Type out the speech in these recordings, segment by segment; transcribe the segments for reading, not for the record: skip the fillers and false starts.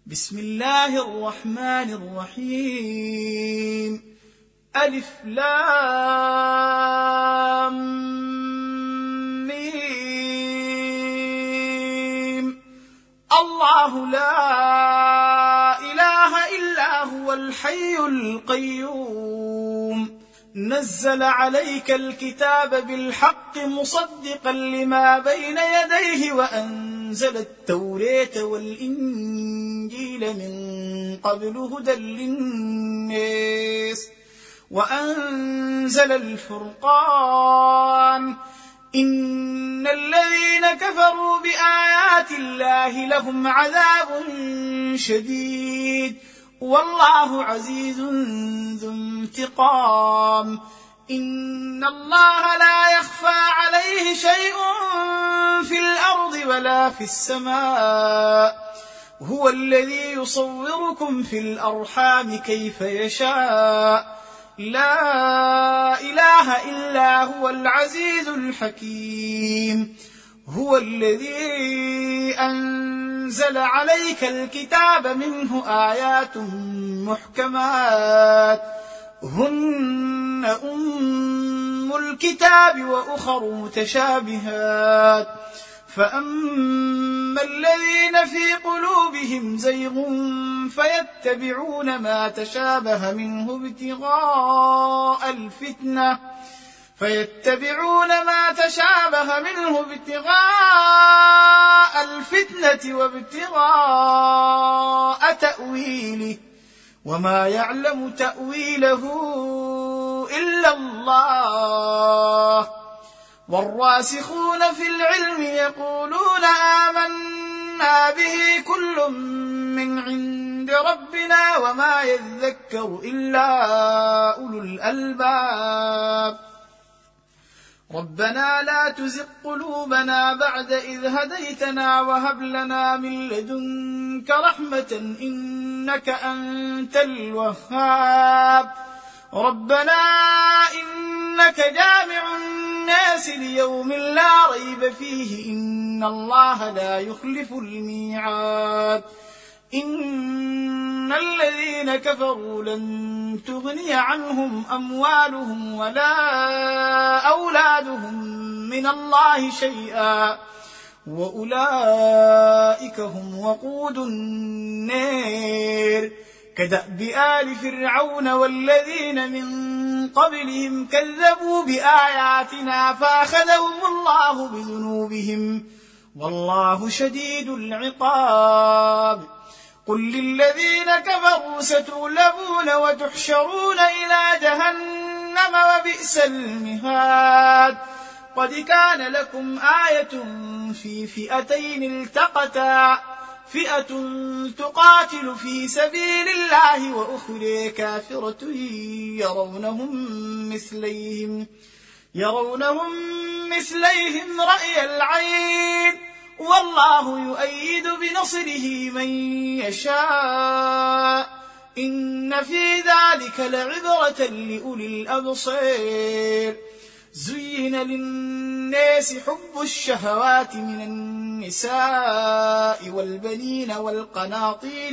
بسم الله الرحمن الرحيم. ألف لام ميم. الله لا إله إلا هو الحي القيوم، نزل عليك الكتاب بالحق مصدقا لما بين يديه وأنزل التوراة والإنجيل من قبل هدى للناس وأنزل الفرقان. إن الذين كفروا بآيات الله لهم عذاب شديد والله عزيز ذو انتقام. إن الله لا يخفى عليه شيء في الأرض ولا في السماء، هو الذي يصوركم في الأرحام كيف يشاء، لا إله إلا هو العزيز الحكيم. هو الذي أنزل عليك الكتاب منه آيات محكمات هن أم الكتاب وأخر متشابهات، فأما الذين في قلوبهم زيغ فيتبعون ما تشابه منه ابتغاء الفتنة وابتغاء تأويله، وما يعلم تأويله إلا الله. والراسخون في العلم يقولون آمنا به كل من عند ربنا وما يذكر إلا أولو الألباب. ربنا لا تزغ قلوبنا بعد إذ هديتنا وهب لنا من لدنك رحمة إنك أنت الوهاب. ربنا إنك جامع الناس ليوم لا ريب فيه إن الله لا يخلف الميعاد. إن الذين كفروا لن تغني عنهم أموالهم ولا أولادهم من الله شيئا وأولئك هم وقود النار. كدأب آل فرعون والذين من قبلهم كذبوا بآياتنا فأخذهم الله بذنوبهم والله شديد العقاب. قل للذين كفروا ستغلبون وتحشرون إلى جهنم وبئس المهاد. قد كان لكم آية في فئتين التقتا، فئة تقاتل في سبيل الله وأخرى كافرة يرونهم مثليهم رأي العين والله يؤيد بنصره من يشاء. إن في ذلك لعبرة لأولي الأبصار. زين للناس حب الشهوات من النساء والبنين والقناطير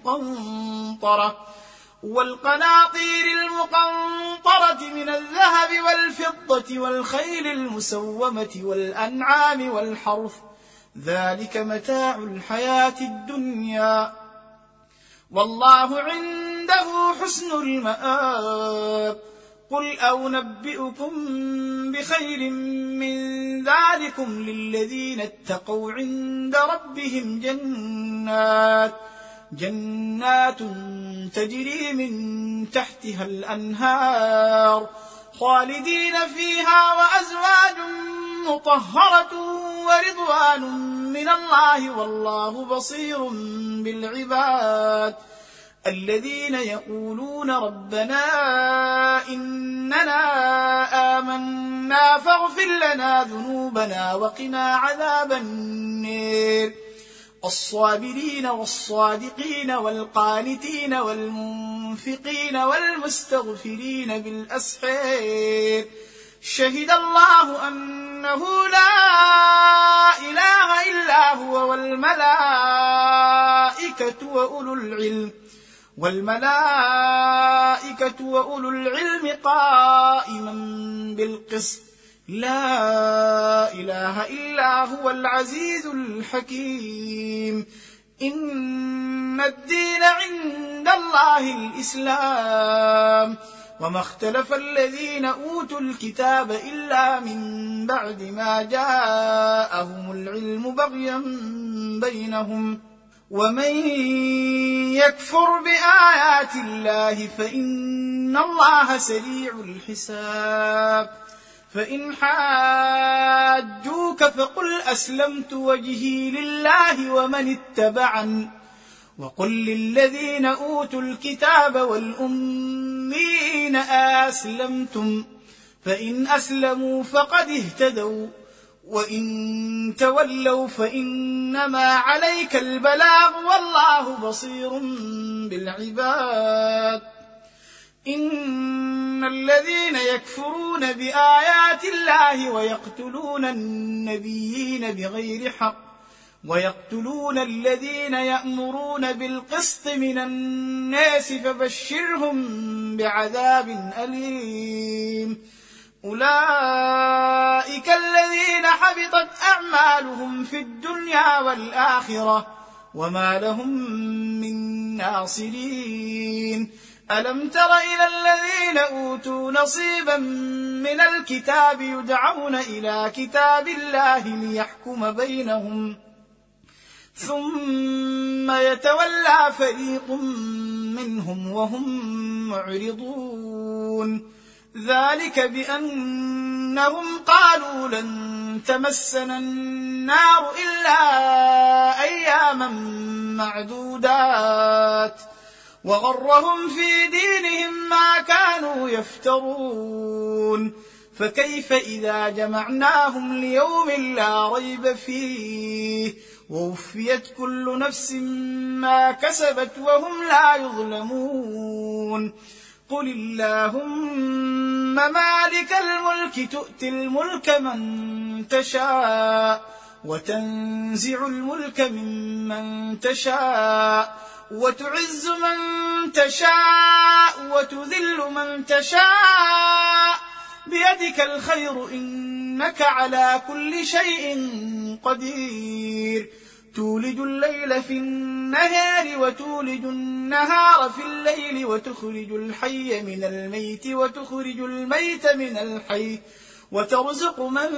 المقنطرة من الذهب والفضة والخيل المسومة والأنعام والحرث، ذلك متاع الحياة الدنيا والله عنده حسن المآب. قل أنبئكم بخير من ذلكم للذين اتقوا عند ربهم جنات تجري من تحتها الأنهار خالدين فيها وأزواج مطهرة ورضوان من الله والله بصير بالعباد. الذين يقولون ربنا إننا آمنا فاغفر لنا ذنوبنا وقنا عذاب النار. الصابرين والصادقين والقانتين والمنفقين والمستغفرين بالأسحار شهد الله أنه لا إله إلا هو والملائكة وأولو العلم قائما بالقسط لا إله إلا هو العزيز الحكيم إن الدين عند الله الإسلام وما اختلف الذين أوتوا الكتاب إلا من بعد ما جاءهم العلم بغيا بينهم ومن يكفر بآيات الله فإن الله سريع الحساب فإن حاجوك فقل أسلمت وجهي لله ومن اتبعني وقل للذين أوتوا الكتاب والأميين أسلمتم فإن أسلموا فقد اهتدوا وإن تولوا فإنما عليك البلاغ والله بصير بالعباد إن الذين يكفرون بآيات الله ويقتلون النبيين بغير حق ويقتلون الذين يأمرون بالقسط من الناس فبشرهم بعذاب أليم أولئك الذين حبطت أعمالهم في الدنيا والآخرة وما لهم من ناصرين ألم تر إلى الذين أوتوا نصيبا من الكتاب يدعون إلى كتاب الله ليحكم بينهم ثم يتولى فريق منهم وهم معرضون ذلك بأنهم قالوا لن تمسنا النار إلا أياما معدودات وغرهم في دينهم ما كانوا يفترون فكيف إذا جمعناهم ليوم لا ريب فيه ووفيت كل نفس ما كسبت وهم لا يظلمون قل اللهم مالك الملك تؤتي الملك من تشاء وتنزع الملك ممن تشاء وتعز من تشاء وتذل من تشاء بيدك الخير إنك على كل شيء قدير تولج الليل في النهار وتولج النهار في الليل وتخرج الحي من الميت وتخرج الميت من الحي وترزق من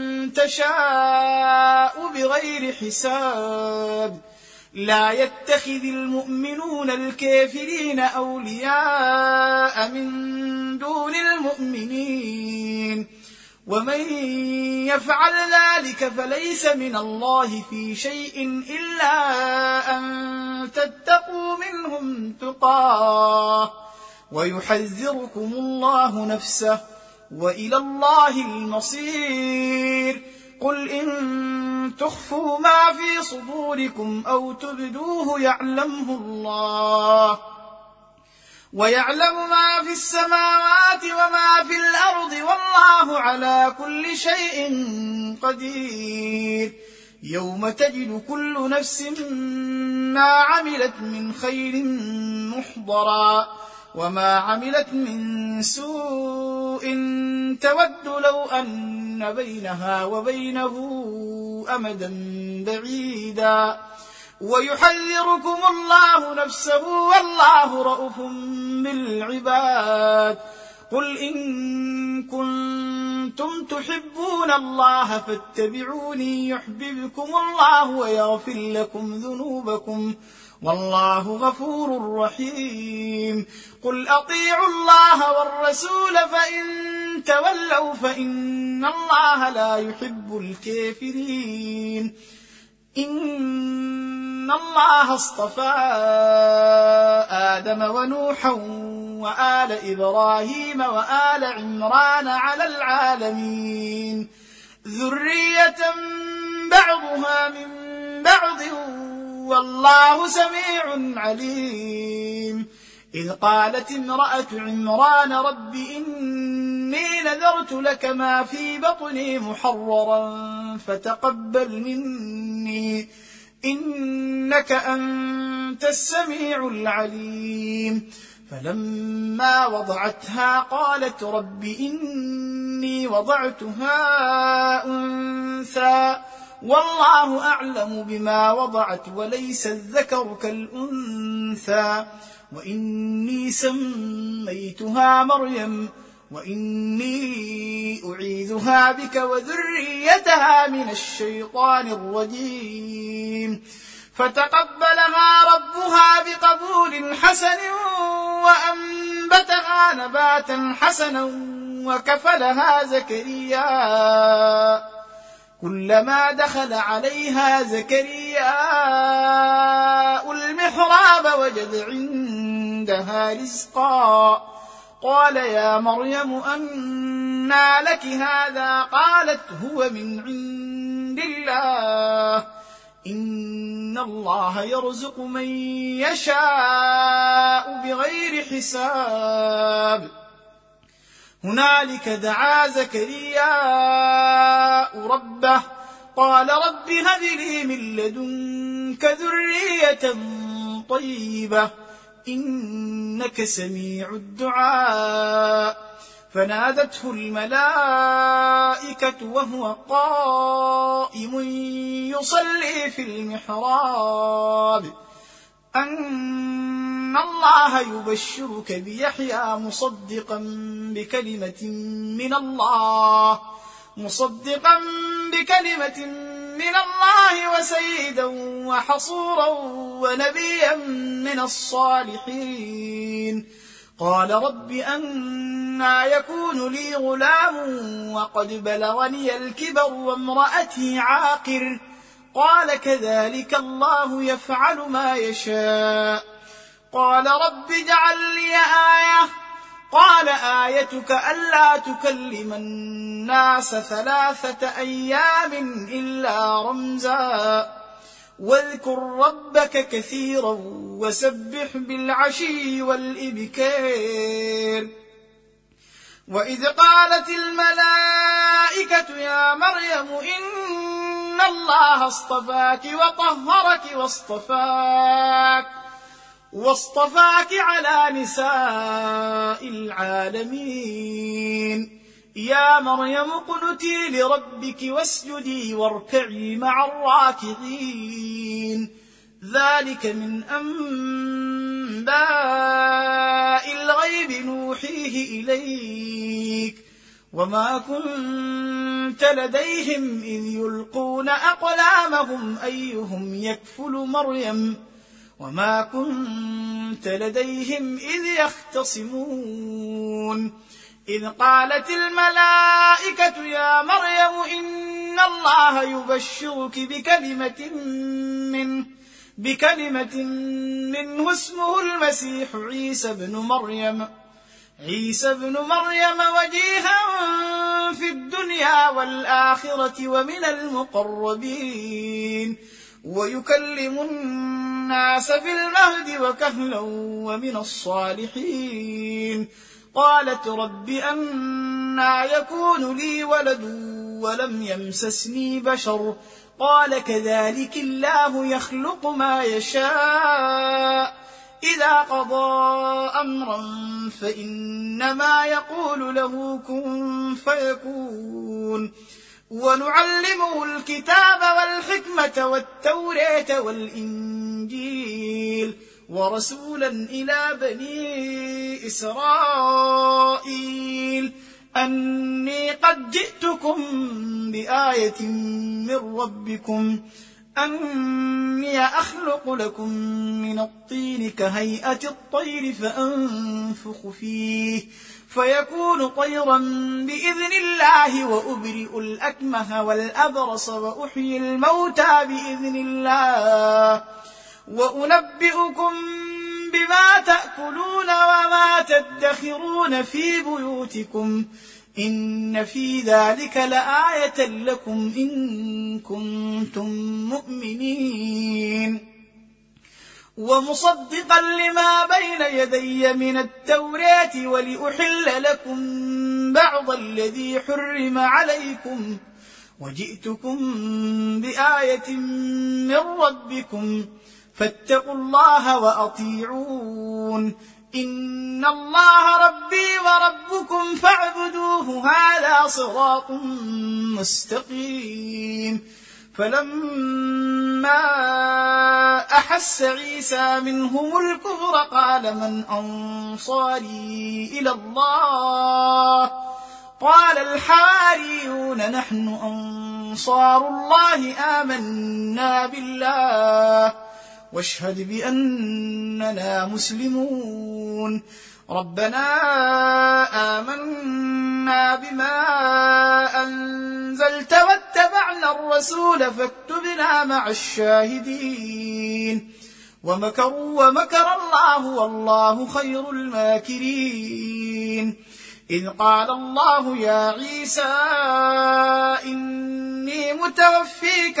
تشاء بغير حساب لا يتخذ المؤمنون الكافرين أولياء من دون المؤمنين ومن يفعل ذلك فليس من الله في شيء إلا أن تتقوا منهم تقاه ويحذركم الله نفسه وإلى الله المصير قل إن تخفوا ما في صدوركم أو تبدوه يعلمه الله ويعلم ما في السماوات وما في الأرض والله على كل شيء قدير يوم تجد كل نفس ما عملت من خير محضرا وما عملت من سوء تود لو أن بينها وبينه أمدا بعيدا ويحذركم الله نفسه والله رءوف بالعباد قل إن كنتم تحبون الله فاتبعوني يحببكم الله ويغفر لكم ذنوبكم والله غفور رحيم قل أطيعوا الله والرسول فإن تولوا فإن الله لا يحب الكافرين إن الله اصطفى آدم ونوحا وآل إبراهيم وآل عمران على العالمين ذرية بعضها من بعض والله سميع عليم إذ قالت امرأة عمران رب إني إني نذرت لك ما في بطني محررا فتقبل مني إنك أنت السميع العليم. فلما وضعتها قالت رب إني وضعتها أنثى والله أعلم بما وضعت وليس الذكر كالأنثى وإني سميتها مريم وإني أعيذها بك وذريتها من الشيطان الرجيم. فتقبلها ربها بقبول حسن وأنبتها نباتا حسنا وكفلها زكريا. كلما دخل عليها زكريا المحراب وجد عندها رزقا قال يا مريم أنى لك هذا قالت هو من عند الله إن الله يرزق من يشاء بغير حساب. هنالك دعا زكريا ربه قال رب هب لي من لدنك ذرية طيبة إنك سميع الدعاء. فنادته الملائكة وهو قائم يصلي في المحراب أن الله يبشرك بيحيى مصدقا بكلمة من الله وسيدا وحصورا ونبيا من الصالحين. قال رب أنى يكون لي غلام وقد بلغني الكبر وامرأتي عاقر قال كذلك الله يفعل ما يشاء. قال رب اجعل لي آية قال آيتك ألا تكلم الناس 3 أيام إلا رمزا واذكر ربك كثيرا وسبح بالعشي والإبكار. وإذ قالت الملائكة يا مريم إن الله اصطفاك وطهرك واصطفاك على نساء العالمين. يا مريم اقنتي لربك واسجدي واركعي مع الراكعين. ذلك من أنباء الغيب نوحيه إليك وما كنت لديهم إذ يلقون أقلامهم أيهم يكفل مريم وما كنت لديهم إذ يختصمون. إذ قالت الملائكة يا مريم إن الله يبشرك بكلمة منه اسمه المسيح عيسى ابن مريم وجيها في الدنيا والآخرة ومن المقربين ويكلم الناس في المهد وكهلا ومن الصالحين. قالت رب أنى يكون لي ولد ولم يمسسني بشر قال كذلك الله يخلق ما يشاء إذا قضى أمرا فإنما يقول له كن فيكون. ونعلمه الكتاب والحكمة والتوراة والإنجيل ورسولا إلى بني إسرائيل أني قد جئتكم بآية من ربكم أني أخلق لكم من الطين كهيئة الطير فأنفخ فيه فيكون طيرا بإذن الله وأبرئ الأكمه والأبرص وأحيي الموتى بإذن الله وأنبئكم بما تأكلون وما تدخرون في بيوتكم إن في ذلك لآية لكم إن كنتم مؤمنين. ومصدقا لما بين يدي من التوراة ولأحل لكم بعض الذي حرم عليكم وجئتكم بآية من ربكم فاتقوا الله وأطيعون إن الله ربي وربكم فاعبدوه هذا صراط مستقيم. فلما أحس عيسى منهم الكفر قال من أنصاري إلى الله قال الحواريون نحن أنصار الله آمنا بالله واشهد بأننا مسلمون. ربنا آمنا بما أنزلت واتبعنا الرسول فاكتبنا مع الشاهدين. ومكروا ومكر الله والله خير الماكرين. إذ قال الله يا عيسى إني متوفيك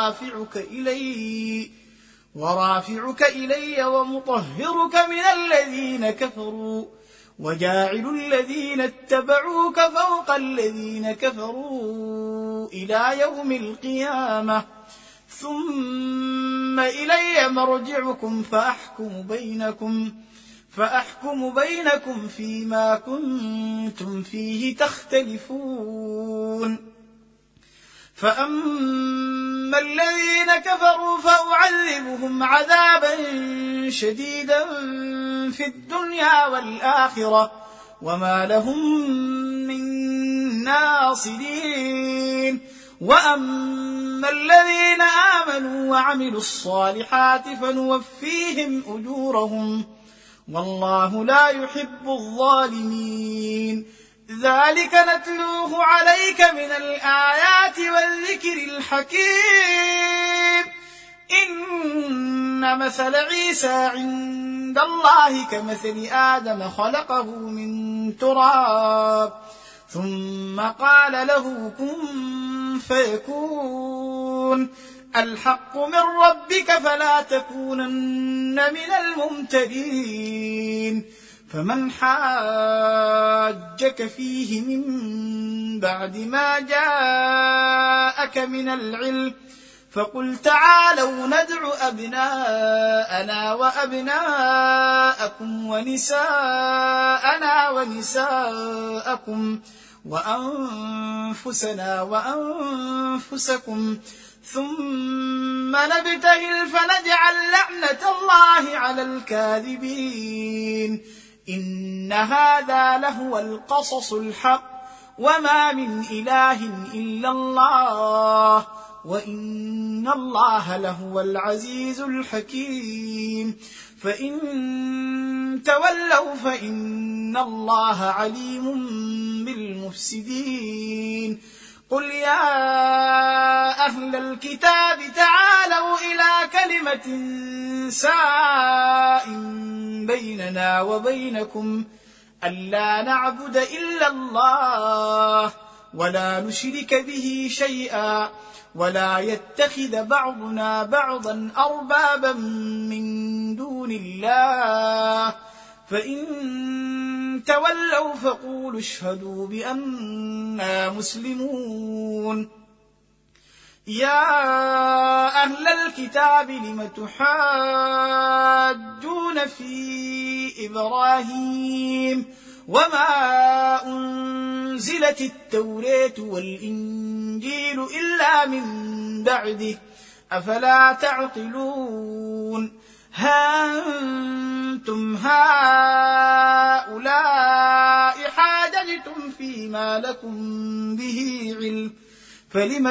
ورافعك إلي ومطهرك من الذين كفروا وجاعل الذين اتبعوك فوق الذين كفروا إلى يوم القيامة ثم إلي مرجعكم فأحكم بينكم فيما كنتم فيه تختلفون. فأما الذين كفروا فأعذبهم عذابا شديدا في الدنيا والآخرة وما لهم من ناصرين. وأما الذين آمنوا وعملوا الصالحات فنوفيهم أجورهم والله لا يحب الظالمين. ذلك نتلوه عليك من الآيات والذكر الحكيم. إن مثل عيسى عند الله كمثل آدم خلقه من تراب ثم قال له كن فيكون. الحق من ربك فلا تكونن من الممترين. فمن حاجك فيه من بعد ما جاءك من العلم فقل تعالوا ندع أبناءنا وأبناءكم ونساءنا ونساءكم وأنفسنا وأنفسكم ثم نبتهل فنجعل لعنة الله على الكاذبين. إن هذا لهو القصص الحق وما من إله إلا الله وإن الله لهو العزيز الحكيم. فإن تولوا فإن الله عليم بالمفسدين. قل يا أهل الكتاب تعالوا إلى كلمة سواء بيننا وبينكم ألا نعبد إلا الله ولا نشرك به شيئا ولا يتخذ بعضنا بعضا أربابا من دون الله فإن تولوا فقولوا اشهدوا بأننا مسلمون. يا أهل الكتاب لم تحاجون في إبراهيم وما أنزلت التوراة والإنجيل إلا من بعده أفلا تعقلون. ها أنتم هؤلاء حاججتم فيما لكم به علم فلم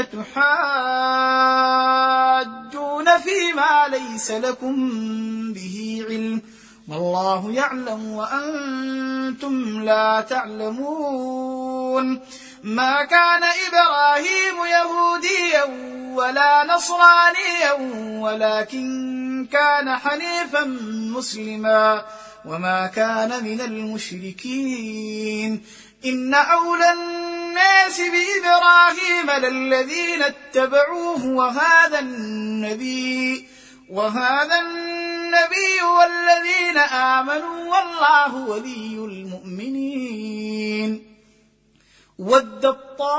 تحاجون فيما ليس لكم به علم والله يعلم وأنتم لا تعلمون. ما كان إبراهيم يهوديا ولا نصرانيا ولكن كان حنيفا مسلما وما كان من المشركين. إن أولى الناس بإبراهيم للذين اتبعوه وهذا النبي والذين آمنوا والله ولي المؤمنين. ودت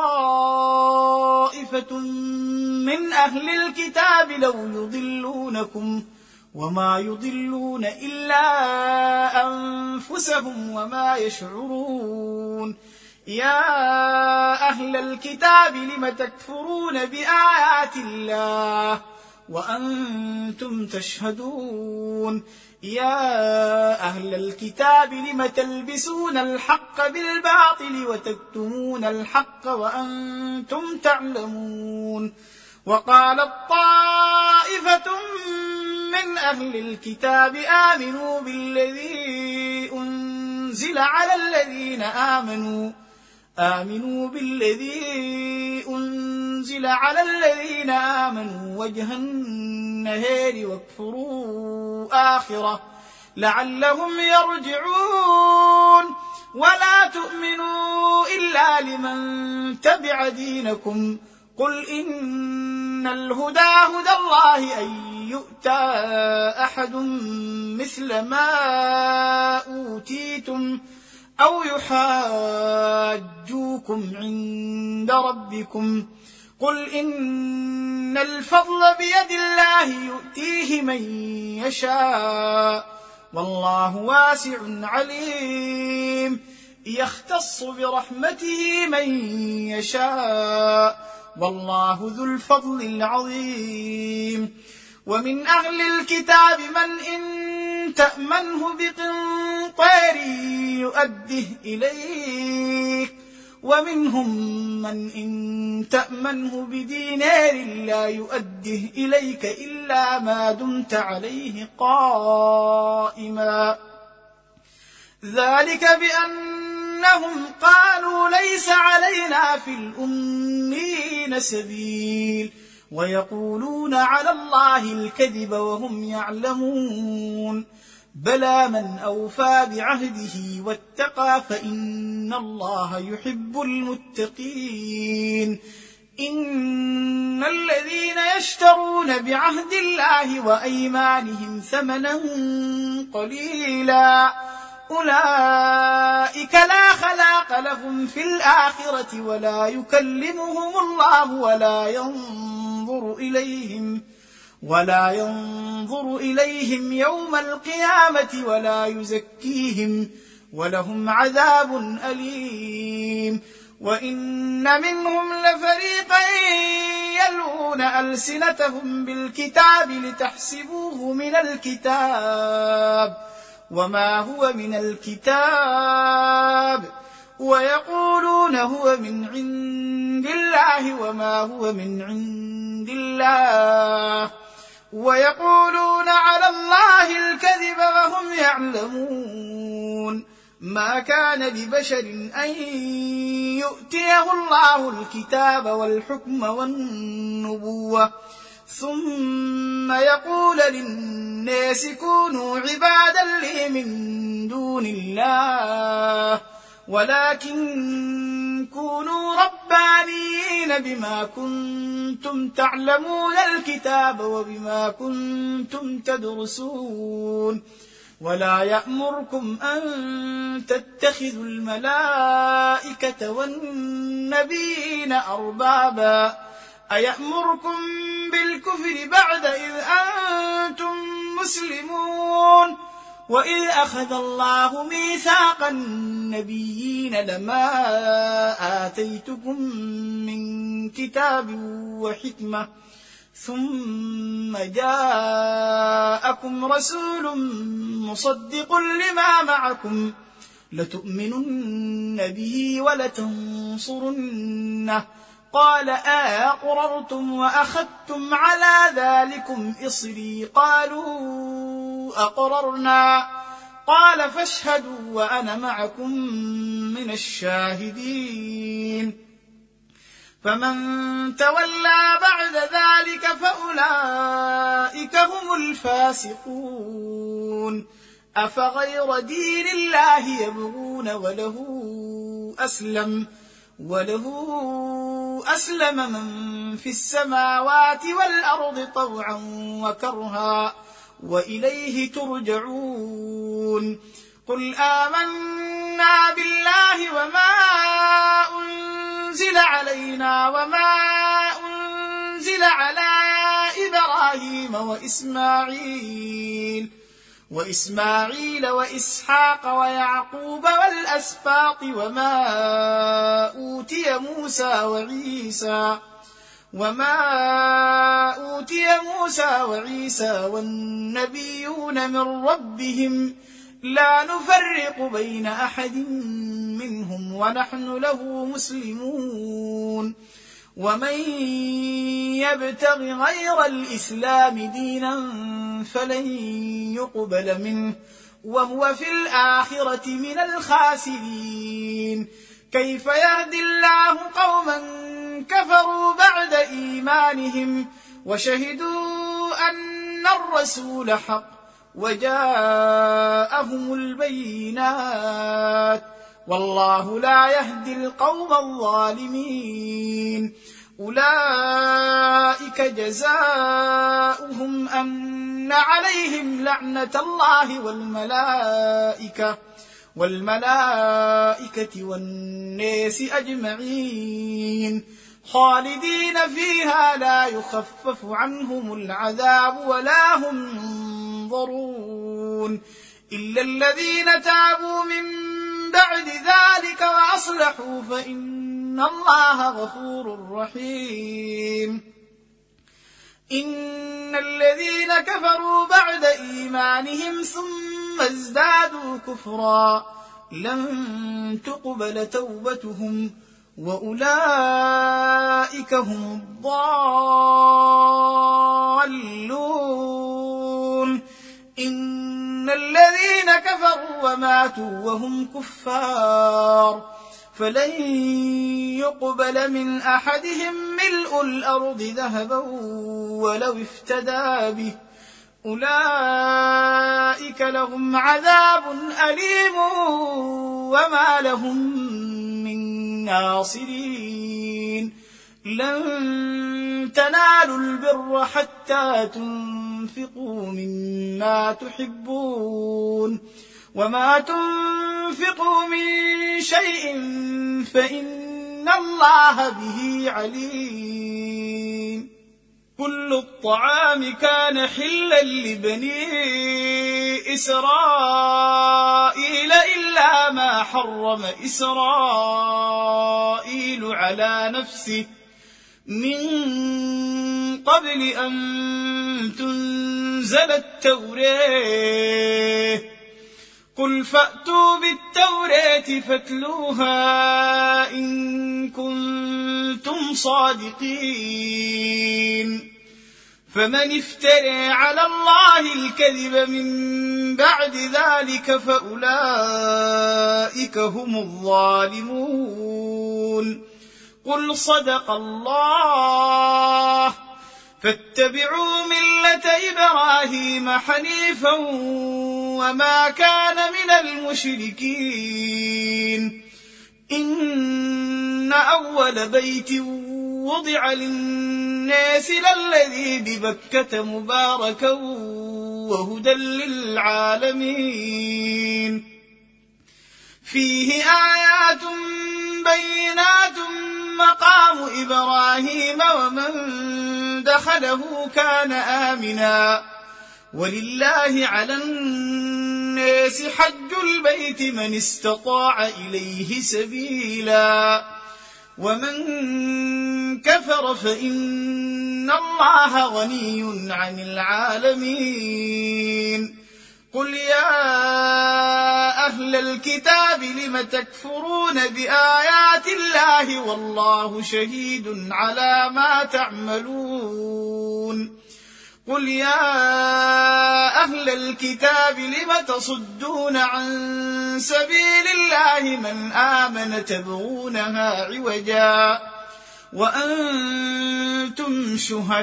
طائفة من أهل الكتاب لو يضلونكم وما يضلون إلا أنفسهم وما يشعرون يا أهل الكتاب لم تكفرون بآيات الله وأنتم تشهدون يا أهل الكتاب لم تلبسون الحق بالباطل وتكتمون الحق وأنتم تعلمون وقالت طائفة من أهل الكتاب آمنوا بالذي أنزل على الذين آمنوا وجه النهار واكفروا آخره لعلهم يرجعون ولا تؤمنوا إلا لمن تبع دينكم قل إن الهدى هدى الله أن يؤتى أحد مثل ما أوتيتم أو يحاجوكم عند ربكم قل إن الفضل بيد الله يؤتيه من يشاء والله واسع عليم يختص برحمته من يشاء والله ذو الفضل العظيم ومن أهل الكتاب من إن تأمنه بقنطار يؤده إليك ومنهم من إن تأمنه بدينار لا يؤده إليك إلا ما دمت عليه قائما ذلك بأنهم قالوا ليس علينا في الأميين سبيل ويقولون على الله الكذب وهم يعلمون بلى من أوفى بعهده واتقى فإن الله يحب المتقين إن الذين يشترون بعهد الله وأيمانهم ثمنا قليلا أولئك لا خلاق لهم في الآخرة ولا يكلمهم الله ولا ينظر إليهم يوم القيامة ولا يزكيهم ولهم عذاب أليم وإن منهم لفريقا يلوون ألسنتهم بالكتاب لتحسبوه من الكتاب وما هو من الكتاب ويقولون هو من عند الله وما هو من عند الله ويقولون على الله الكذب وهم يعلمون ما كان لبشر أن يؤتيه الله الكتاب والحكم والنبوة ثم يقول للناس كونوا عبادا لي من دون الله ولكن كونوا ربانيين بما كنتم تعلمون الكتاب وبما كنتم تدرسون ولا يأمركم أن تتخذوا الملائكة والنبيين أربابا أيأمركم بالكفر بعد إذ أنتم مسلمون وإذ أخذ الله ميثاق النبيين لما آتيتكم من كتاب وحكمة ثم جاءكم رسول مصدق لما معكم لتؤمنن به ولتنصرنه قال أأقررتم وأخذتم على ذلكم إصري قالوا أقررنا قال فاشهدوا وأنا معكم من الشاهدين فمن تولى بعد ذلك فأولئك هم الفاسقون أفغير دين الله يبغون وله أسلم من في السماوات والأرض طوعا وكرها وإليه ترجعون قل آمنا بالله وما أنزل أنزل علينا وما أنزل على إبراهيم وإسماعيل وإسحاق ويعقوب والأسباط وما أوتي موسى وعيسى والنبيون من ربهم لا نفرق بين أحد منهم ونحن له مسلمون ومن يبتغ غير الإسلام دينا فلن يقبل منه وهو في الآخرة من الخاسرين. كيف يهدي الله قوما كفروا بعد إيمانهم وشهدوا أن الرسول حق وجاءهم البينات والله لا يهدي القوم الظالمين. أولئك جزاؤهم أن عليهم لعنة الله والملائكة والناس أجمعين خالدين فيها لا يخفف عنهم العذاب ولا هم ينظرون إلا الذين تابوا من بعد ذلك وأصلحوا فإن الله غفور رحيم. إن الذين كفروا بعد إيمانهم ثم ازدادوا كفرا لن تقبل توبتهم وأولئك هم الضالون. إن الذين كفروا وماتوا وهم كفار فلن يقبل من أحدهم ملء الأرض ذهبا ولو افتدى به أولئك لهم عذاب أليم وما لهم من ناصرين. لن تنالوا البر حتى تنفقوا مما تحبون وما تنفقوا من شيء فإن الله به عليم. كل الطعام كان حلا لبني إسرائيل إلا ما حرم إسرائيل على نفسه من قبل أن تنزل التوراة قل فأتوا بالتوراة فاتلوها إن كنتم صادقين. فمن افترى على الله الكذب من بعد ذلك فأولئك هم الظالمون. قل صدق الله فاتبعوا ملة إبراهيم حنيفا وما كان من المشركين. إن أول بيت وضع للناس للذي ببكة مباركا وهدى للعالمين فيه آيات بينات مقام إبراهيم ومن دخله كان آمنا ولله على الناس حج البيت من استطاع إليه سبيلا ومن كفر فإن الله غني عن العالمين. قل يا أهل الكتاب لم تكفرون بآيات الله والله شهيد على ما تعملون. قل يا أهل الكتاب لم تصدون عن سبيل الله من آمن تبغونها عوجا وأنتم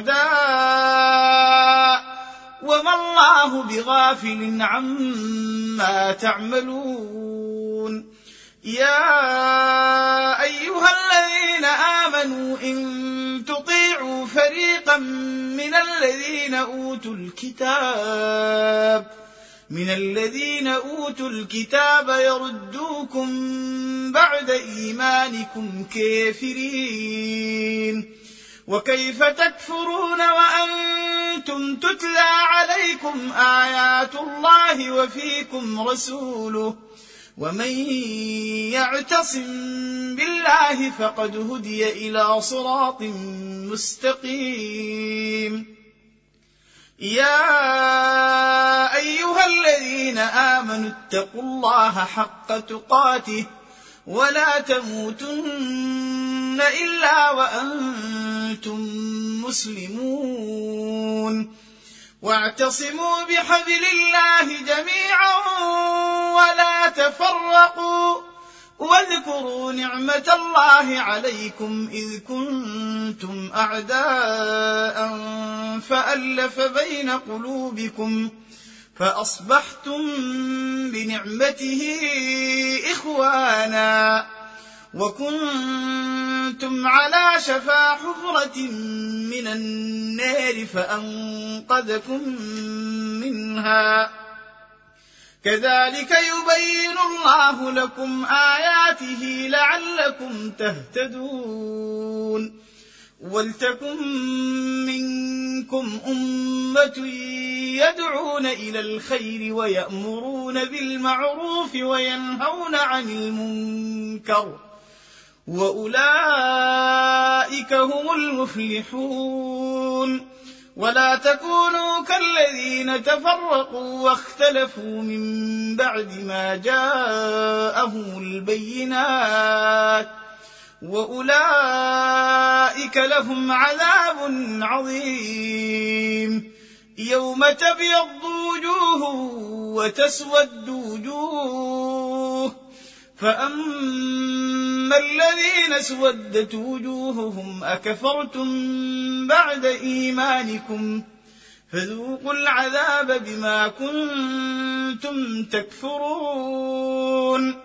شهداء وما الله بغافل عما تعملون. يا أيها الذين آمنوا إن تطيعوا فريقا من الذين أوتوا الكتاب يردوكم بعد إيمانكم كافرين. وكيف تكفرون وأنتم تتلى عليكم آيات الله وفيكم رسوله ومن يعتصم بالله فقد هدي إلى صراط مستقيم. يا أيها الذين آمنوا اتقوا الله حق تقاته ولا تموتن إلا وأنتم مسلمون. واعتصموا بحبل الله جميعا ولا تفرقوا واذكروا نعمة الله عليكم إذ كنتم أعداء فألف بين قلوبكم فأصبحتم بنعمته إخوانا وكنتم على شفا حفرة من النار فأنقذكم منها. كذلك يبين الله لكم آياته لعلكم تهتدون. ولتكن منكم أمة يدعون إلى الخير ويأمرون بالمعروف وينهون عن المنكر وأولئك هم المفلحون. ولا تكونوا كالذين تفرقوا واختلفوا من بعد ما جاءهم البينات وأولئك لهم عذاب عظيم. يوم تبيض وجوه وتسود وجوه فأما الذين اسودت وجوههم أكفرتم بعد إيمانكم فذوقوا العذاب بما كنتم تكفرون.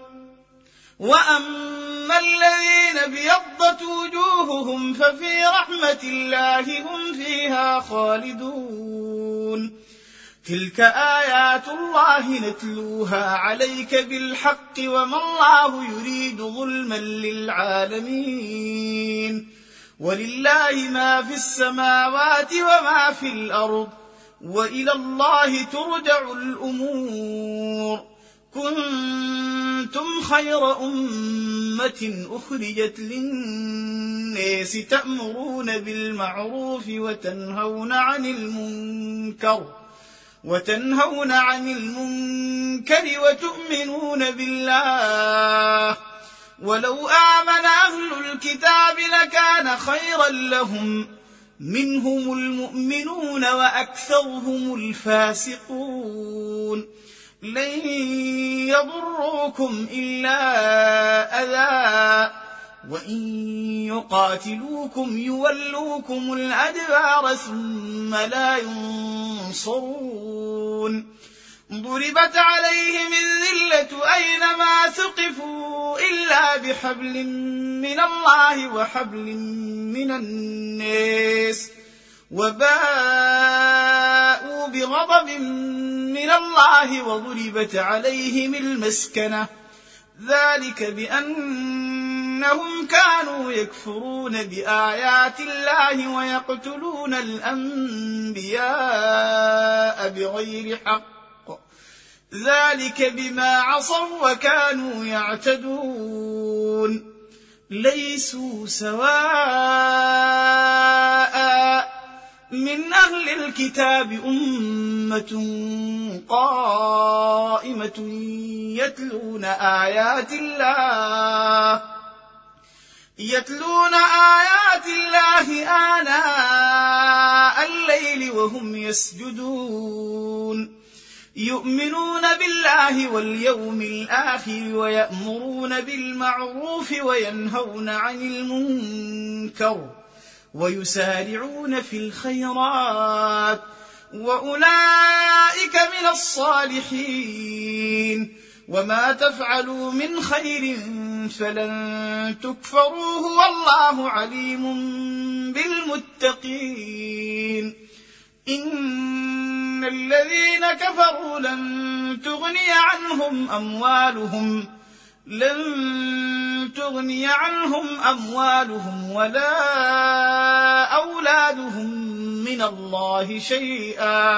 وأما الذين ابيضت وجوههم ففي رحمة الله هم فيها خالدون. تلك آيات الله نتلوها عليك بالحق وما الله يريد ظلما للعالمين. ولله ما في السماوات وما في الأرض وإلى الله ترجع الأمور. كنتم خير أمة أخرجت للناس تأمرون بالمعروف وتنهون عن المنكر وتؤمنون بالله. ولو آمن أهل الكتاب لكان خيرا لهم منهم المؤمنون وأكثرهم الفاسقون. لن يضروكم إلا أذى وإن يقاتلوكم يولوكم الأدبار ثم لا ينصرون. ضربت عليهم الذلة أينما ثقفوا إلا بحبل من الله وحبل من الناس وباءوا بغضب من الله وضربت عليهم المسكنة ذلك بأنهم كانوا يكفرون بآيات الله ويقتلون الأنبياء بغير حق ذلك بما عصوا وكانوا يعتدون. ليسوا سواء من أهل الكتاب أمة قائمة يتلون آيات الله آناء الليل وهم يسجدون يؤمنون بالله واليوم الآخر ويأمرون بالمعروف وينهون عن المنكر ويسارعون في الخيرات وأولئك من الصالحين. وما تفعلوا من خير فلن تكفروه والله عليم بالمتقين. إن الذين كفروا لن تغني عنهم أموالهم لن تغني عنهم أموالهم ولا أولادهم من الله شيئا،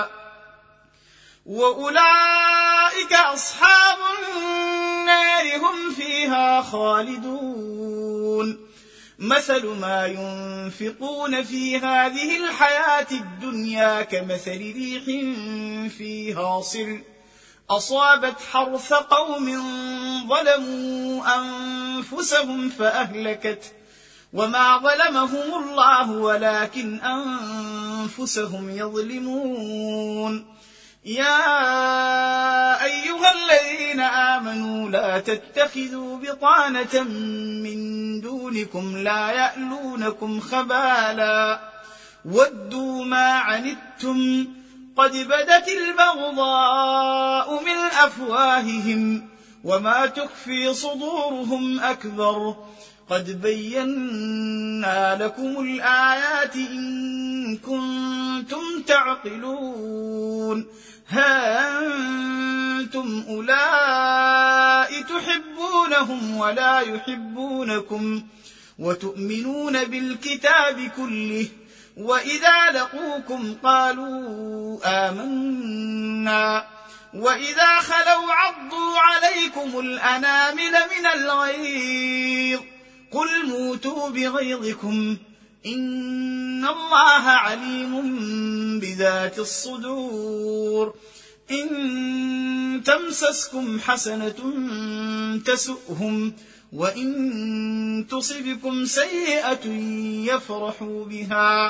وأولئك أصحاب النار هم فيها خالدون. مثل ما ينفقون في هذه الحياة الدنيا كمثل ريح فيها صر أصابت حرث قوم ظلموا أنفسهم فأهلكت، وما ظلمهم الله ولكن أنفسهم يظلمون. يا أيها الذين آمنوا لا تتخذوا بطانة من دونكم لا يألونكم خبالا ودوا ما عنتم قد بدت البغضاء من أفواههم وما تخفي صدورهم أكبر قد بينا لكم الآيات إن كنتم تعقلون. ها أنتم أولئك تحبونهم ولا يحبونكم وتؤمنون بالكتاب كله وإذا لقوكم قالوا آمنا وإذا خلوا عضوا عليكم الأنامل من الغيظ قل موتوا بغيظكم إن الله عليم بذات الصدور. إن تمسسكم حسنة تسؤهم وإن تصبكم سيئة يفرحوا بها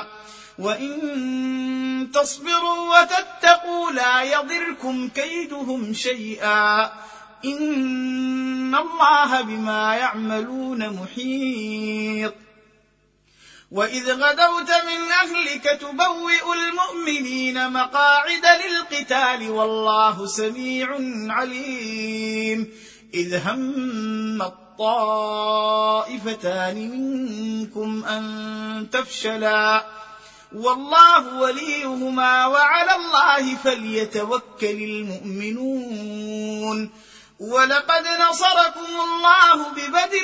وإن تصبروا وتتقوا لا يضركم كيدهم شيئا إن الله بما يعملون محيط. وإذ غدوت من أهلك تبوئ المؤمنين مقاعد للقتال والله سميع عليم. إذ هم الطائفتان منكم أن تفشلا والله وليهما وعلى الله فليتوكل المؤمنون. ولقد نصركم الله ببدر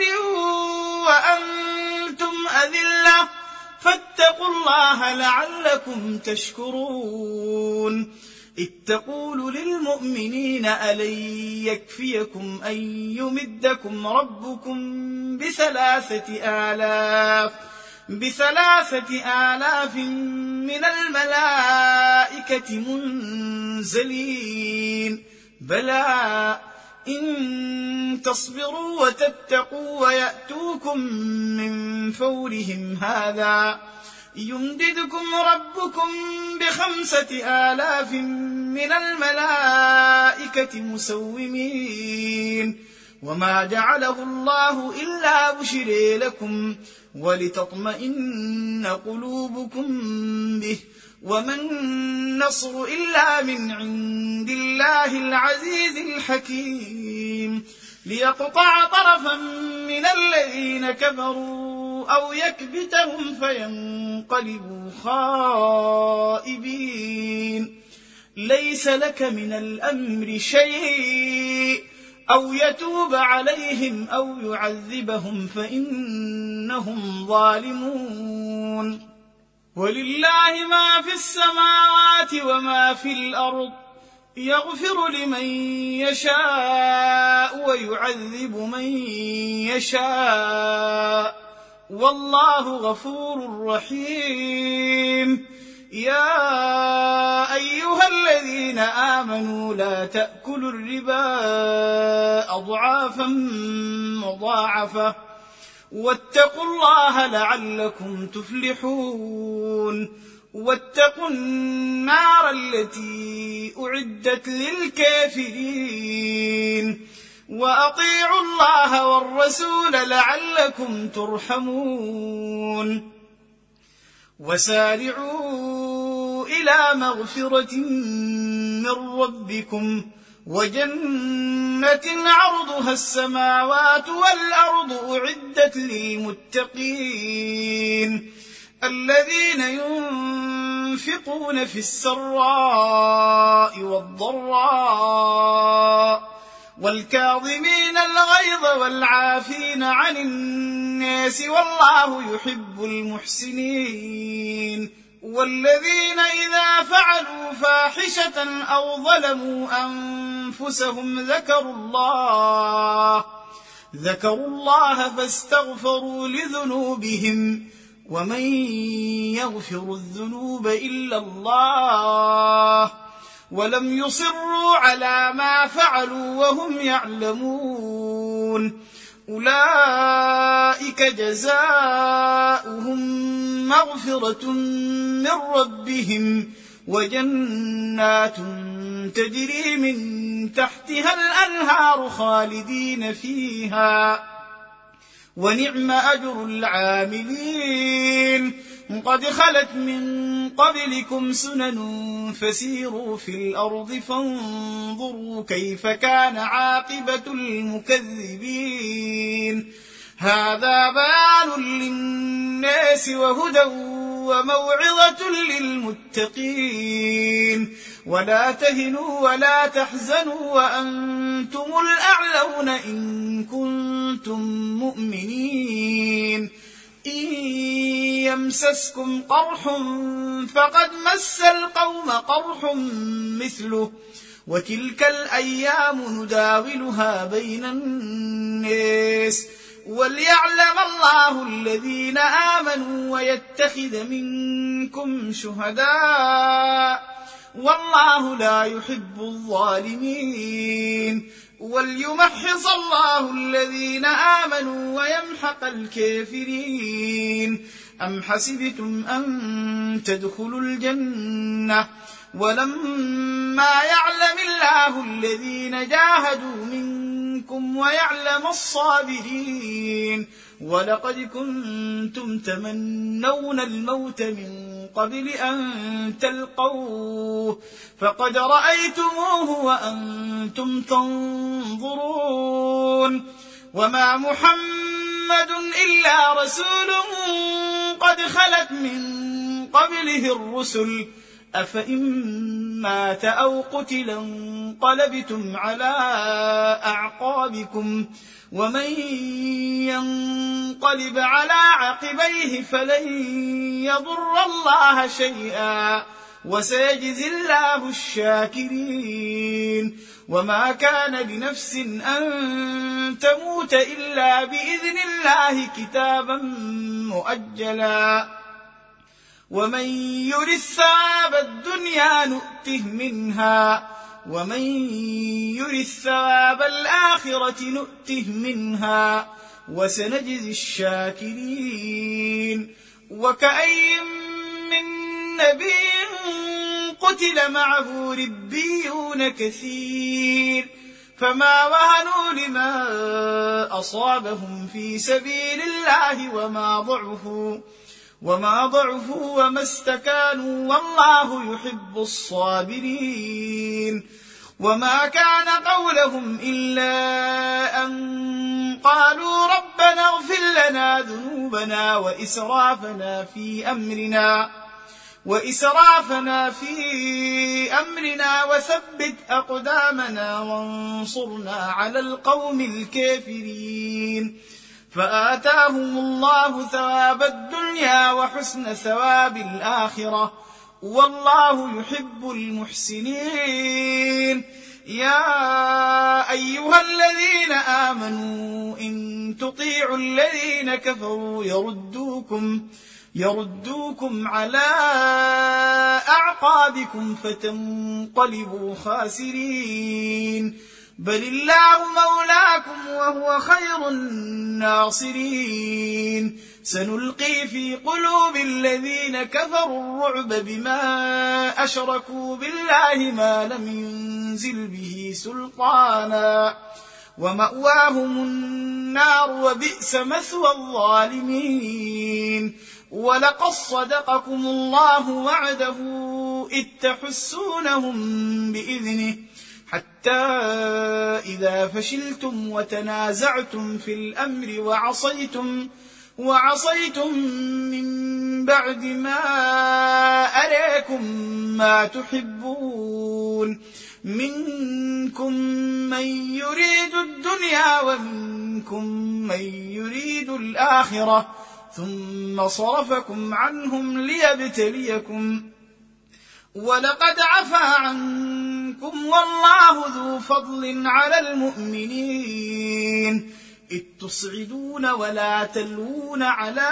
وأنتم أذلة فاتقوا الله لعلكم تشكرون. إذ تقول للمؤمنين ألن يكفيكم أن يمدكم ربكم ب3,000 من الملائكة منزلين بلى إن تصبروا وتتقوا ويأتوكم من فورهم هذا يمددكم ربكم ب5,000 من الملائكة مسومين وما جعله الله إلا بشرى لكم ولتطمئن قلوبكم به وما النصر إلا من عند الله العزيز الحكيم. ليقطع طرفا من الذين كفروا أو يكبتهم فينقلبوا خائبين. ليس لك من الأمر شيء أو يتوب عليهم أو يعذبهم فإنهم ظالمون. ولله ما في السماوات وما في الأرض يغفر لمن يشاء ويعذب من يشاء والله غفور رحيم. يا أيها الذين آمنوا لا تأكلوا الربا أضعافا مضاعفة واتقوا الله لعلكم تفلحون. واتقوا النار التي أعدت للكافرين وأطيعوا الله والرسول لعلكم ترحمون. وسارعوا إلى مغفرة من ربكم وجنة عرضها السماوات والأرض أعدت للمتقين الذين ينفقون في السراء والضراء والكاظمين الغيظ والعافين عن الناس والله يحب المحسنين. والذين إذا فعلوا فاحشة أو ظلموا أنفسهم ذكروا الله فاستغفروا لذنوبهم ومن يغفر الذنوب إلا الله ولم يصروا على ما فعلوا وهم يعلمون أولئك جزاؤهم مغفرة من ربهم وجنات تجري من تحتها الأنهار خالدين فيها ونعم أجر العاملين. قد خلت من قبلكم سنن فسيروا في الأرض فانظروا كيف كان عاقبة المكذبين. هذا بيان للناس وهدى وموعظة للمتقين. ولا تهنوا ولا تحزنوا وأنتم الأعلون إن كنتم مؤمنين. إن يمسسكم قرح فقد مس القوم قرح مثله وتلك الأيام نداولها بين الناس وليعلم الله الذين آمنوا ويتخذ منكم شهداء والله لا يحب الظالمين. وليمحص الله الذين آمنوا ويمحق الكافرين. أم حسبتم أن تدخلوا الجنة ولما يعلم الله الذين جاهدوا منكم ويعلم الصابرين. ولقد كنتم تمنون الموت من قبل أن تلقوه فقد رأيتموه وأنتم تنظرون. وما محمد إلا رسول قد خلت من قبله الرسل أفإن مات أو قتل انقلبتم على أعقابكم ومن ينقلب على عقبيه فلن يضر الله شيئا وسيجزي الله الشاكرين. وما كان لنفس أن تموت إلا بإذن الله كتابا مؤجلا ومن يرد ثواب الدنيا نؤته منها ومن يرد ثواب الآخرة نؤته منها وسنجزي الشاكرين. وكأي من نبي قتل معه ربيون كثير فما وهنوا لما أصابهم في سبيل الله وما ضعفوا وما استكانوا والله يحب الصابرين. وما كان قولهم إلا أن قالوا ربنا اغفر لنا ذنوبنا وإسرافنا في أمرنا وثبت أقدامنا وانصرنا على القوم الكافرين. فآتاهم الله ثواب الدنيا وحسن ثواب الآخرة والله يحب المحسنين. يا أيها الذين آمنوا إن تطيعوا الذين كفروا يردوكم على أعقابكم فتنقلبوا خاسرين. بل الله مولاكم وهو خير الناصرين. سنلقي في قلوب الذين كفروا الرعب بما أشركوا بالله ما لم ينزل به سلطانا ومأواهم النار وبئس مثوى الظالمين. ولقد صدقكم الله وعده إذ تحسونهم بإذنه حتى إذا فشلتم وتنازعتم في الأمر وعصيتم من بعد ما أراكم ما تحبون منكم من يريد الدنيا ومنكم من يريد الآخرة ثم صرفكم عنهم ليبتليكم ولقد عفا عنكم والله ذو فضل على المؤمنين إذ تصعدون ولا تلوون على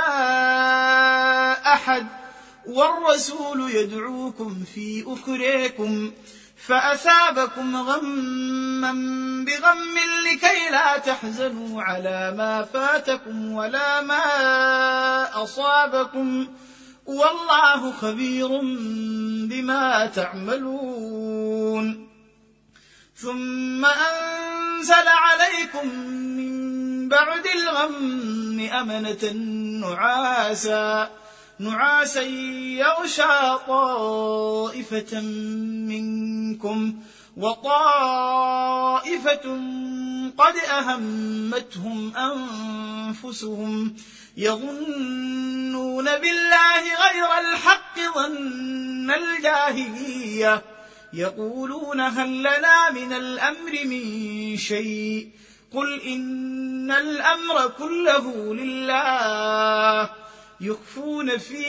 أحد والرسول يدعوكم في أخريكم فأثابكم غما بغم لكي لا تحزنوا على ما فاتكم ولا ما أصابكم والله خبير بما تعملون ثم أنزل عليكم من بعد الغم أمنة نعاسا يغشى طائفة منكم وطائفة قد أهمتهم أنفسهم يظنون بالله غير الحق ظن الجاهلية يقولون هل لنا من الأمر من شيء قل إن الأمر كله لله يخفون في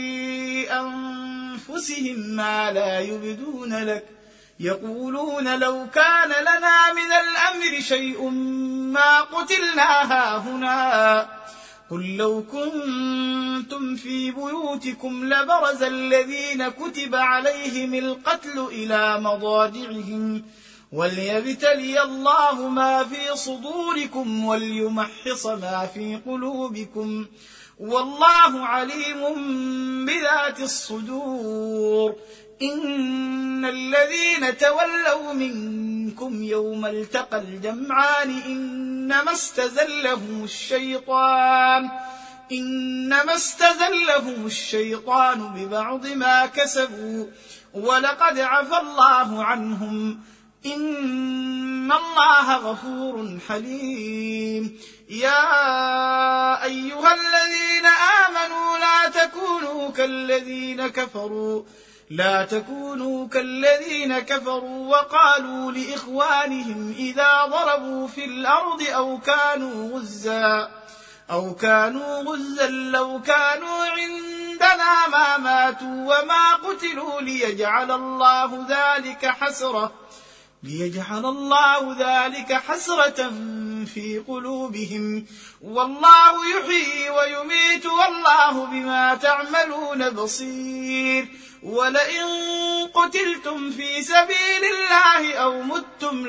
أنفسهم ما لا يبدون لك يقولون لو كان لنا من الأمر شيء ما قتلنا هاهنا قل لو كنتم في بيوتكم لبرز الذين كتب عليهم القتل إلى مضاجعهم وليبتلي الله ما في صدوركم وليمحص ما في قلوبكم والله عليم بذات الصدور إن الذين تولوا منكم يوم التقى الجمعان إنما استزلهم الشيطان ببعض ما كسبوا ولقد عفى الله عنهم إن الله غفور حليم يا أيها الذين آمنوا لا تكونوا كالذين كفروا وقالوا لإخوانهم إذا ضربوا في الأرض أو كانوا غزا لو كانوا عندنا ما ماتوا وما قتلوا ليجعل الله ذلك حسرة في قلوبهم والله يحيي ويميت والله بما تعملون بصير ولئن قتلتم في سبيل الله أو متم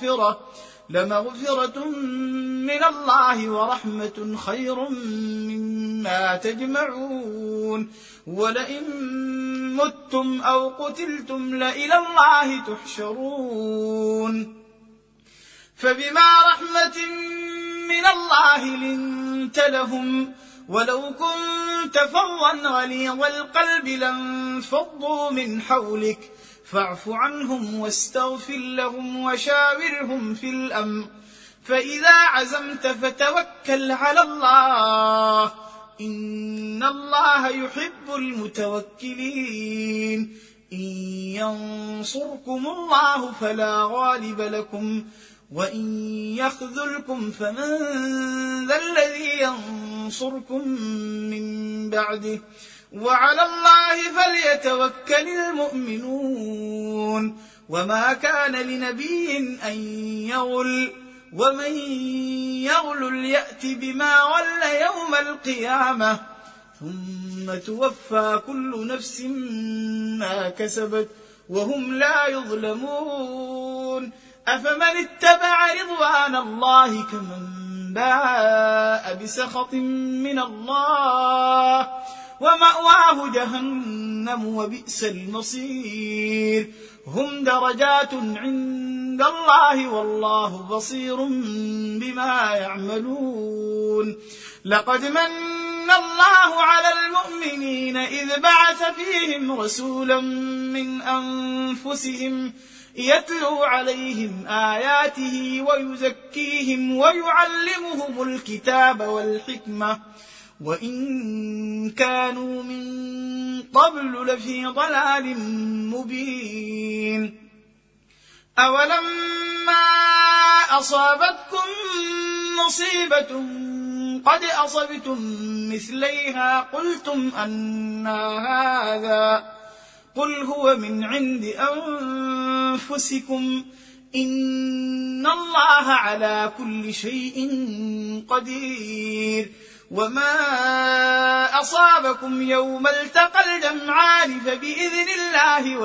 لمغفرة من الله ورحمة خير مما تجمعون ولئن متم أو قتلتم لإلى الله تحشرون فبما رحمة من الله لنت لهم ولو كنت فظا غليظ القلب لانفضوا من حولك فاعف عنهم واستغفر لهم وشاورهم في الأمر فإذا عزمت فتوكل على الله إن الله يحب المتوكلين إن ينصركم الله فلا غالب لكم وإن يخذلكم فمن ذا الذي ينصركم من بعده وعلى الله فليتوكل المؤمنون وما كان لنبي أن يغل ومن يغل يأت بما غل يوم القيامة ثم توفى كل نفس ما كسبت وهم لا يظلمون أفمن اتبع رضوان الله كمن باء بسخط من الله ومأواه جهنم وبئس المصير هم درجات عند الله والله بصير بما يعملون لقد من الله على المؤمنين إذ بعث فيهم رسولا من أنفسهم يتلو عليهم آياته ويزكيهم ويعلمهم الكتاب والحكمة وإن كانوا من قبل لفي ضلال مبين أولما أصابتكم مصيبة قد أصبتم مثليها قلتم أنى هذا قل هو من عند أنفسكم إن الله على كل شيء قدير وما أصابكم يوم التقى الجمعان فبإذن الله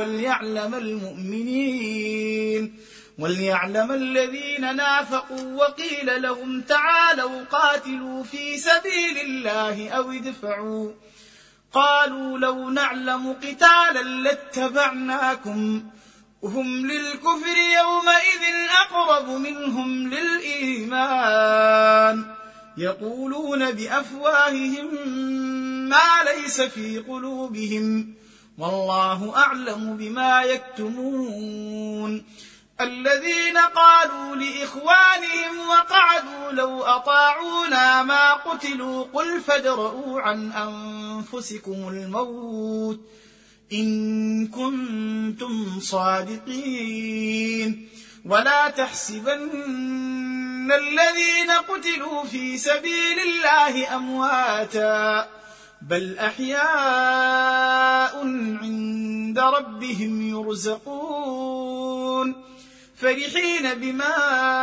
وليعلم الذين نافقوا وقيل لهم تعالوا قاتلوا في سبيل الله أو ادفعوا قالوا لو نعلم قتالا لاتبعناكم هم للكفر يومئذ أقرب منهم للإيمان يقولون بأفواههم ما ليس في قلوبهم والله أعلم بما يكتمون الذين قالوا لإخوانهم وقعدوا لو أطاعونا ما قتلوا قل فادرءوا عن أنفسكم الموت إن كنتم صادقين ولا تحسبن الذين قتلوا في سبيل الله أمواتا بل أحياء عند ربهم يرزقون فرحين بما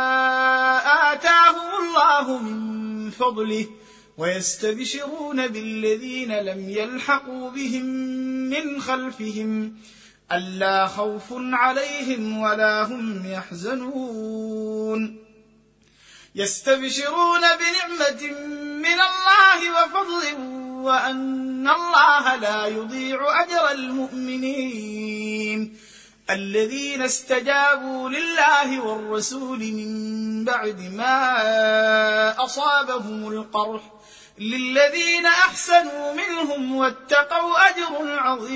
آتاهم الله من فضله ويستبشرون بالذين لم يلحقوا بهم من خلفهم ألا خوف عليهم ولا هم يحزنون يستبشرون بنعمة من الله وفضل وأن الله لا يضيع أجر المؤمنين الذين استجابوا لله والرسول من بعد ما أصابهم القرح للذين أحسنوا منهم واتقوا أجر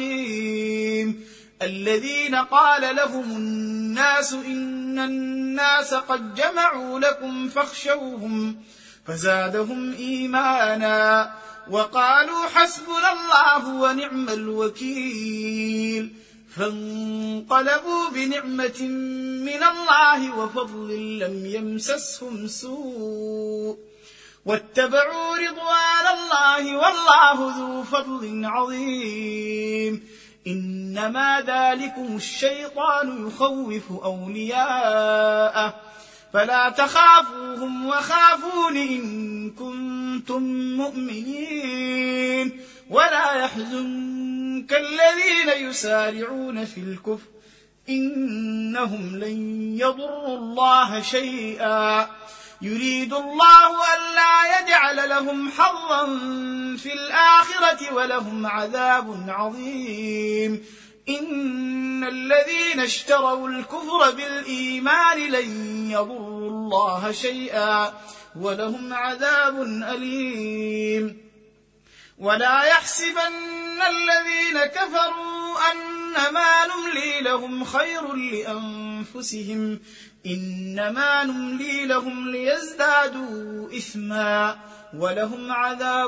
عظيم الذين قال لهم الناس إن الناس قد جمعوا لكم فاخشوهم فزادهم إيمانا وقالوا حسبنا الله ونعم الوكيل فانقلبوا بنعمة من الله وفضل لم يمسسهم سوء واتبعوا رضوان الله والله ذو فضل عظيم إنما ذلكم الشيطان يخوف أولياءه فلا تخافوهم وخافون إن كنتم مؤمنين ولا يحزنك الذين يسارعون في الكفر إنهم لن يضروا الله شيئا يريد الله ألا يجعل لهم حظا في الآخرة ولهم عذاب عظيم إن الذين اشتروا الكفر بالإيمان لن يضروا الله شيئا ولهم عذاب أليم ولا يحسبن الذين كفروا أنما نملي لهم خير لأنفسهم إنما نملي لهم ليزدادوا إثما ولهم عذاب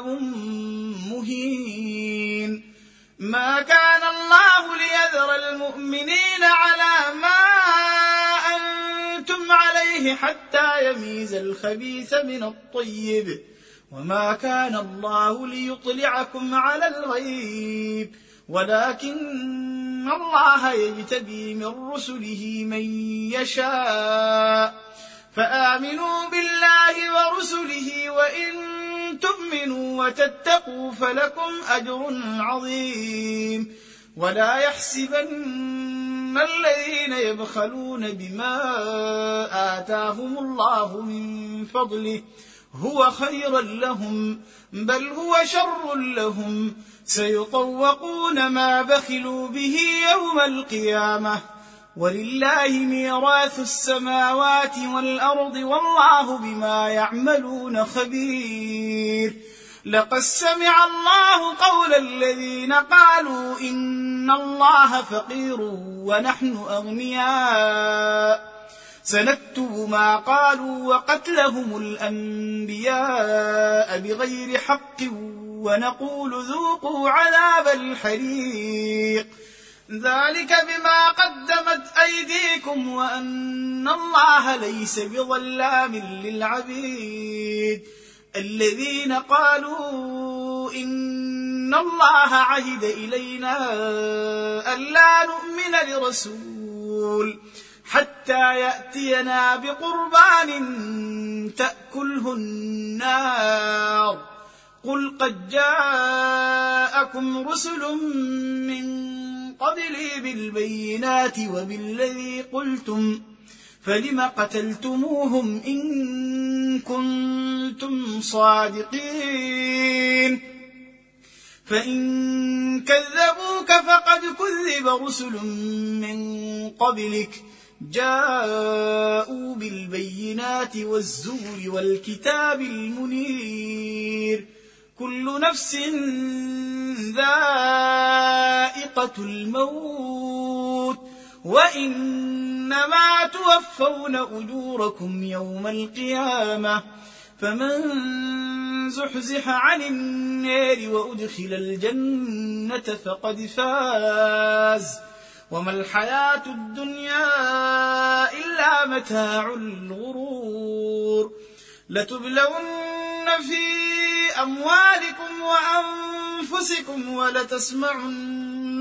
مهين ما كان الله ليذر المؤمنين على ما أنتم عليه حتى يميز الخبيث من الطيب وما كان الله ليطلعكم على الغيب ولكن الله يجتبي من رسله من يشاء فآمنوا بالله ورسله وإن تؤمنوا وتتقوا فلكم أجر عظيم ولا يحسبن الذين يبخلون بما آتاهم الله من فضله هو خيرا لهم بل هو شر لهم سيطوقون ما بخلوا به يوم القيامة ولله ميراث السماوات والأرض والله بما يعملون خبير لقد سمع الله قول الذين قالوا إن الله فقير ونحن أغنياء سنكتب ما قالوا وقتلهم الأنبياء بغير حق ونقول ذوقوا عذاب الحريق ذلك بما قدمت أيديكم وأن الله ليس بظلام للعبيد. الذين قالوا إن الله عهد إلينا ألا نؤمن لرسول حتى يأتينا بقربان تأكله النار قل قد جاءكم رسل من قبلي بالبينات وبالذي قلتم فلم قتلتموهم إن كنتم صادقين فإن كذبوك فقد كذب رسل من قبلك جاءوا بالبينات والزور والكتاب المنير كل نفس ذائقة الموت وإنما توفون أجوركم يوم القيامة فمن زحزح عن النار وأدخل الجنة فقد فاز وما الحياة الدنيا إلا متاع الغرور لتبلون في أموالكم وأنفسكم ولتسمعن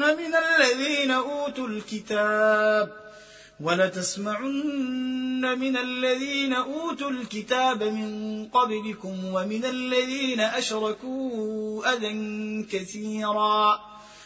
من الذين أوتوا الكتاب من قبلكم ومن الذين أشركوا أذى كثيرا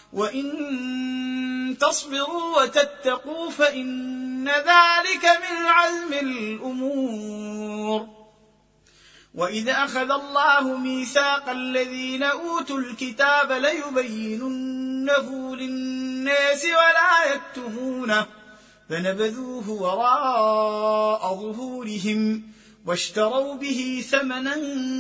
وإن تصبروا وتتقوا فإن ذلك من عزم الأمور. وإذ أخذ الله ميثاق الذين أوتوا الكتاب ليبيننه للناس ولا يكتمونه فنبذوه وراء ظهورهم واشتروا به ثمنا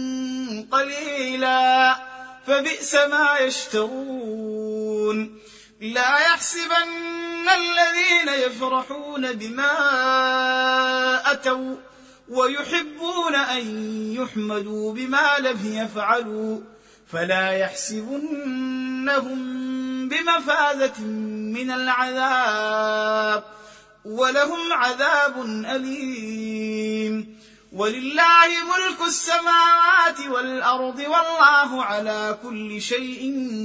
قليلا فبئس ما يشترون. لا يحسبن الذين يفرحون بما أتوا ويحبون أن يحمدوا بما لم يفعلوا فلا يحسبنهم بمفازة من العذاب ولهم عذاب أليم. ولله ملك السماوات والأرض والله على كل شيء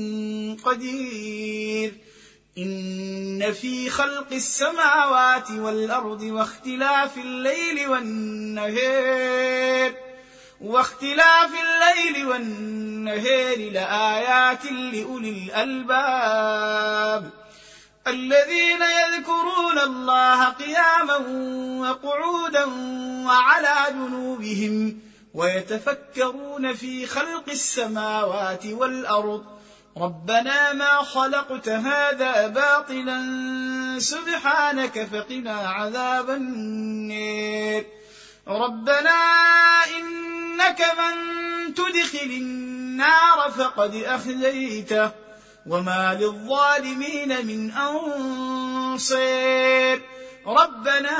قدير. إن في خلق السماوات والأرض واختلاف الليل والنهار لآيات لأولي الألباب الذين يذكرون الله قياما وقعودا وعلى جنوبهم ويتفكرون في خلق السماوات والأرض ربنا ما خلقت هذا باطلا سبحانك فقنا عذاب النار. ربنا إنك من تدخل النار فقد أخزيته وما للظالمين من أنصير. ربنا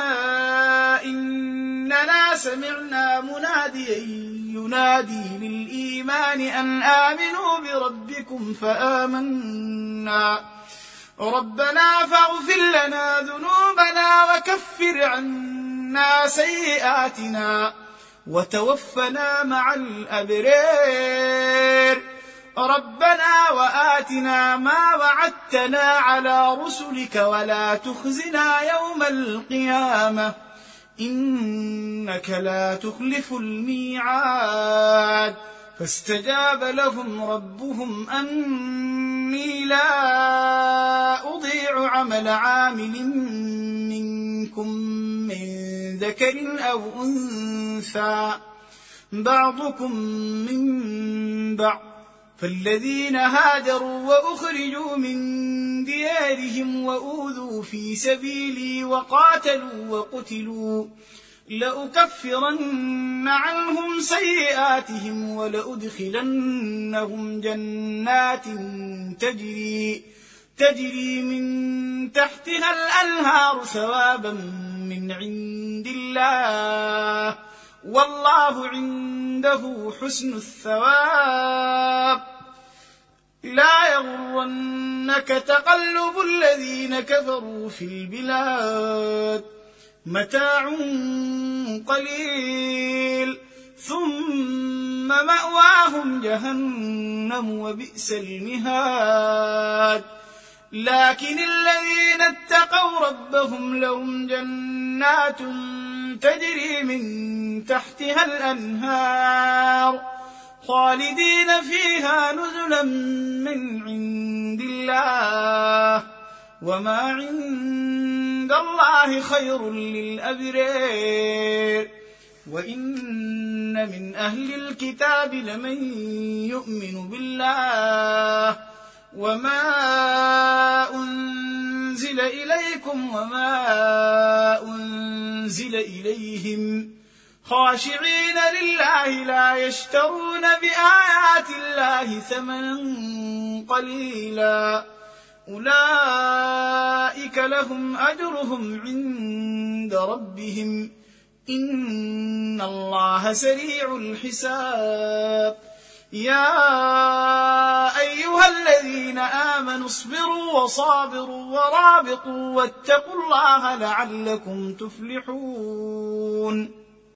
إننا سمعنا مناديا ينادي للإيمان أن آمنوا بربكم فآمنا ربنا فاغفر لنا ذنوبنا وكفر عنا سيئاتنا وتوفنا مع الأبرار. ربنا وآتنا ما وعدتنا على رسلك ولا تخزنا يوم القيامة إنك لا تخلف الميعاد. فاستجاب لهم ربهم أني لا أضيع عمل عامل منكم من ذكر أو أنثى بعضكم من بعض فالذين هاجروا وأخرجوا من ديارهم وأوذوا في سبيلي وقاتلوا وقتلوا لأكفرن عنهم سيئاتهم ولأدخلنهم جنات تجري من تحتها الأنهار ثوابا من عند الله والله عنده حسن الثواب. لا يغرنك تقلب الذين كفروا في البلاد متاع قليل ثم مأواهم جهنم وبئس المهاد لكن الذين اتقوا ربهم لهم جنات تجري من تحتها الأنهار خالدين فيها نزلا من عند الله وما عند الله خير للأبرار وإن من أهل الكتاب لمن يؤمن بالله وما أنزل إليكم وما أنزل إليهم خاشعين لله لا يشترون بآيات الله ثمنا قليلا أولئك لهم أجرهم عند ربهم إن الله سريع الحساب يا أيها الذين آمنوا اصبروا وصابروا ورابطوا واتقوا الله لعلكم تفلحون